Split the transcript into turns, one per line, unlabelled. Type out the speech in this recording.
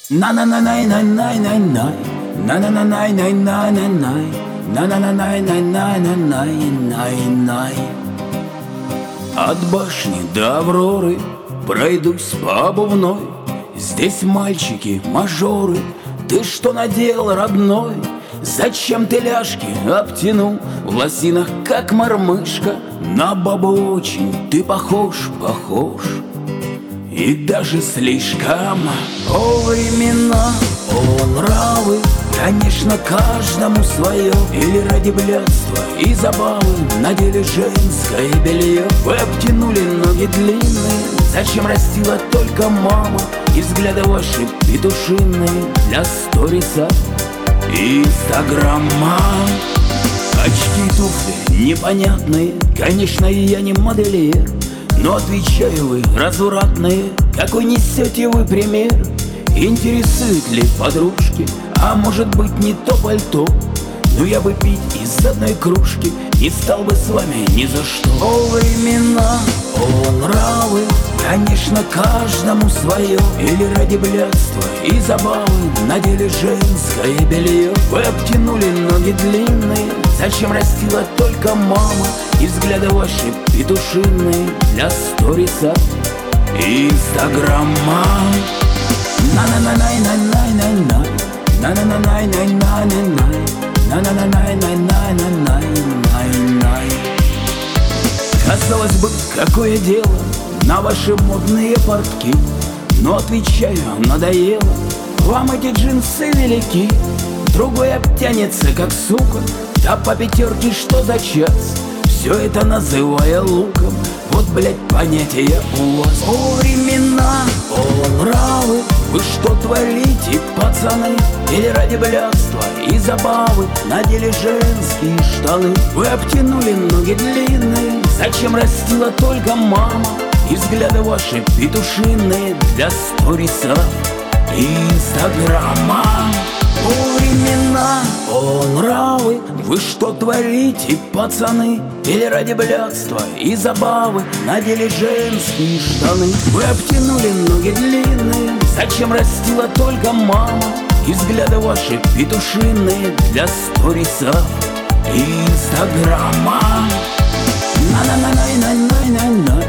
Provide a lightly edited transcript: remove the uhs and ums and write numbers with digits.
на на на най най най най най на на на най най най най най на на на най най най най най най най. От башни до Авроры пройдусь по обувной. Здесь мальчики, мажоры. Ты что наделал, родной? Зачем ты ляжки обтянул в лосинах, как мормышка? На бабу очень ты похож, похож. И даже слишком. О времена, о нравы, конечно, каждому свое. Или ради блядства и забавы надели женское белье. Вы обтянули ноги длинные, зачем растила только мама? И взгляды ваши петушиные для сториса и инстаграма. Очки, туфли непонятные, конечно, я не модельер. Но отвечаю вы, развратные, какой несете вы пример? Интересуют ли подружки, а может быть не то пальто? Но я бы пить из одной кружки не стал бы с вами ни за что. О времена, о нравы, конечно, каждому свое. Или ради блядства и забавы надели женское белье. Вы обтянули ноги длинные, зачем растила только мама? И взгляды ваши петушиные для сториса и инстаграма. На-на-на-най-най-най-най-най, на-на-на-най-най-най-най-най, на-на-на-най-най-най-най-най-най. Казалось бы, какое дело на ваши модные портки, но отвечаю, надоело. Вам эти джинсы велики, другой обтянется, как сука. Да по пятерке что за час, все это называя луком. Вот, блять, понятия у вас. О времена, о нравы, вы что творите, пацаны? Или ради блядства и забавы надели женские штаны? Вы обтянули ноги длинные, зачем растила только мама? И взгляды ваши петушиные для сториса и инстаграма. О времена, о нравы, вы что творите, пацаны? Или ради блядства и забавы надели женские штаны? Вы обтянули ноги длинные, зачем растила только мама? И взгляды ваши петушиные для сториса и инстаграма. На-на-на-най-най-най-най-най,